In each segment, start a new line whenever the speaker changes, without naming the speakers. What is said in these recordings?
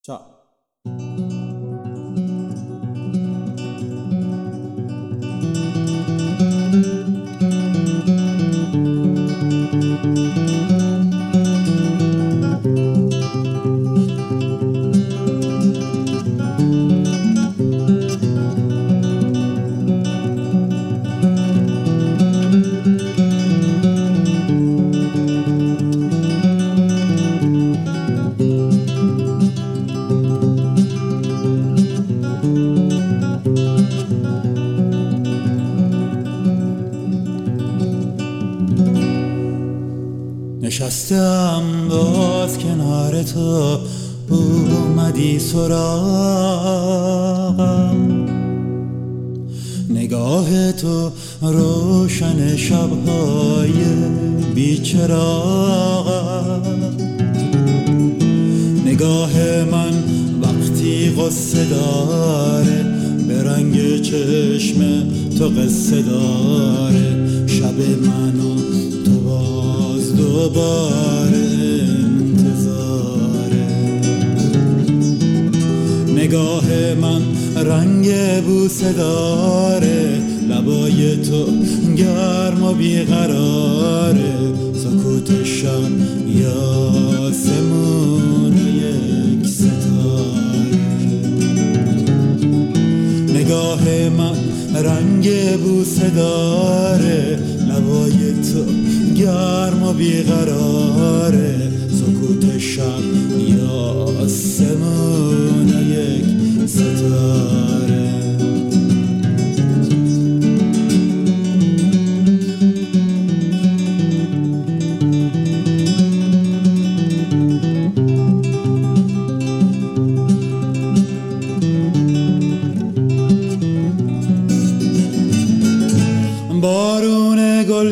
Ciao. نشستم باز کنار تو، اومدی سراغم. نگاه تو روشن شبهای بیچراغم. نگاه من وقتی قصه داره، به رنگ چشم تو قصه داره. شب منو تو باز دوباره انتظاره. نگاه من رنگ بوسه داره، لبای تو گرم و بیقراره. سکوت شب یا آسمون یک ستاره. نگاه من رنگ بوسه داره، لبای تو گرم و بیقراره. سکوت شب یا آسمون یک ستاره. بارون گل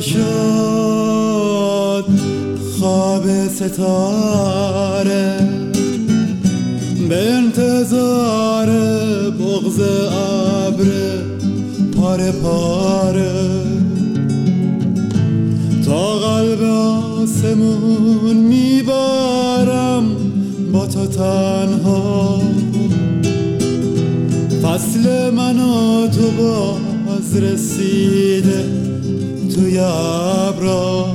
شد خواب ستاره، به انتظار بغض ابر پاره پاره. تا قلب آسمون میبارم با تو تنها. فصل من و تو باز رسیده توی ابرا.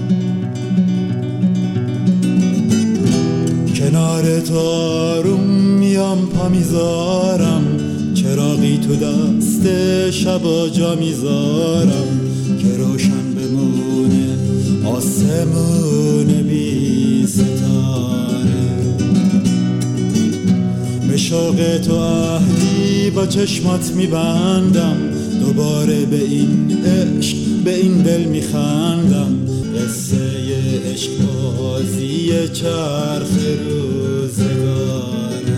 کنار تو آروم میام پا میذارم، چراغی تو دست شب جا میذارم. که روشن بمونه آسمون بی ستاره. به شوق تو عهدی با چشمات میبندم، دوباره به این عشق به این دل میخندم. قصه عشق بازی چرخ روزگاره.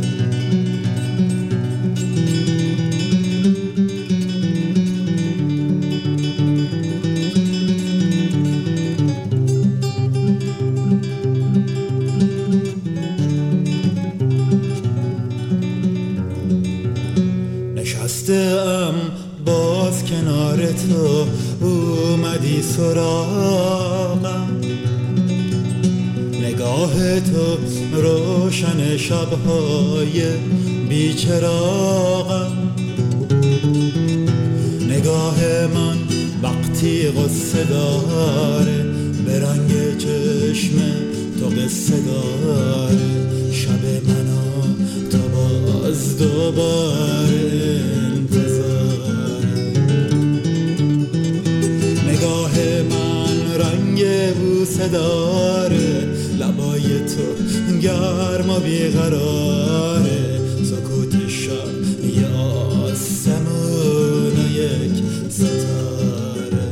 نشستم باز کنار تو، اومدی سراغم. نگاه تو روشن شبهای بیچراغم. نگاه من وقتی قصه داره، به رنگ چشم تو قصه داره. شب منو تو باز دوباره انتظاره. نگاه من رنگ بوسه داره، لبای تو گرم و بیقراره. سکوت شب یا آسمون یک ستاره.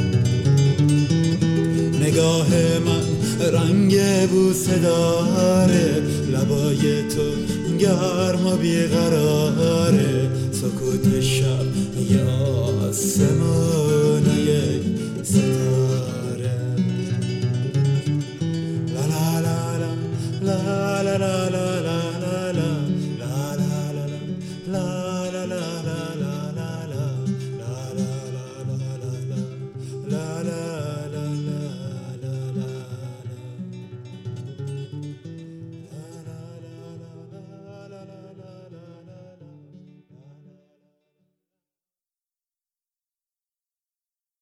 نگاه من رنگ بوسه داره، لبای تو گرم و بیقراره. سکوت شب یا آسمون یک ستاره. لا لا لا لا لا لا لا.